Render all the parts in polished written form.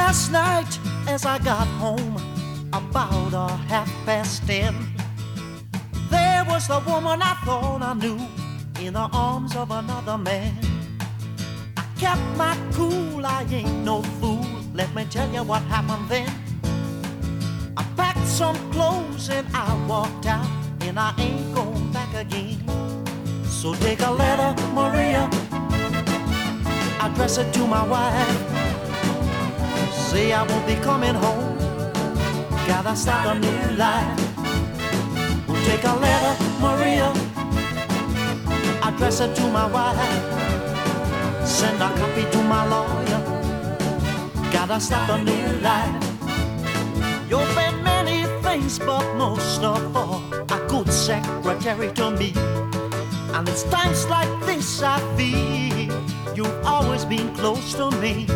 Last night as I got home about 10:30, there was the woman I thought I knew in the arms of another man. I kept my cool, I ain't no fool. Let me tell you what happened then. I packed some clothes and I walked out, and I ain't going back again. So take a letter, Maria, address it to my wife. Say I won't be coming home, gotta start a new life. We'll take a letter, Maria, address it to my wife. Send a copy to my lawyer, gotta start a new life. You've been many things, but most of all, a good secretary to me. And it's times like this I feel you've always been close to me.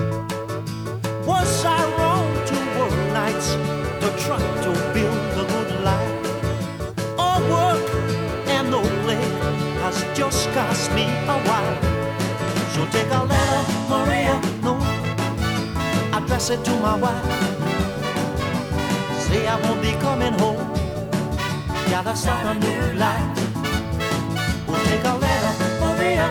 Was I wrong to work nights to try to build a good life? Or work and no play has just cost me a while? So take a letter, Maria, no, address it to my wife. Say I won't be coming home, gotta start a new life. We'll take a letter, Maria,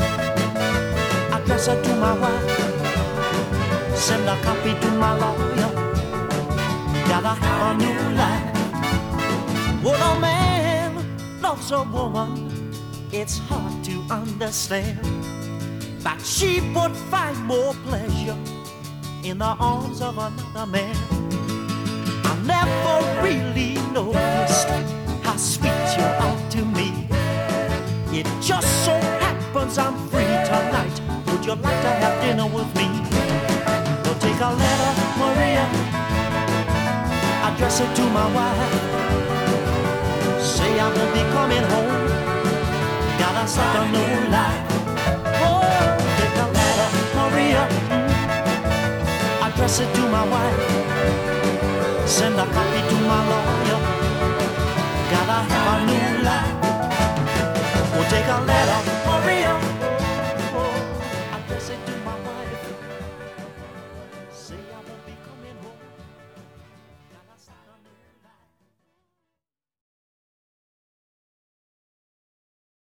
address it to my wife. Send a copy to my lawyer, gotta have a new life. When a man loves a woman, it's hard to understand that she would find more pleasure in the arms of another man. I never really noticed how sweet you are to me. It just so happens I'm free tonight. Would you like to have dinner with me? Well, take a letter, Maria, address it to my wife. Say I won't be coming home, gotta start a new life. Oh, take a letter, Maria, address it to my wife. Send a copy to my lawyer, gotta have a new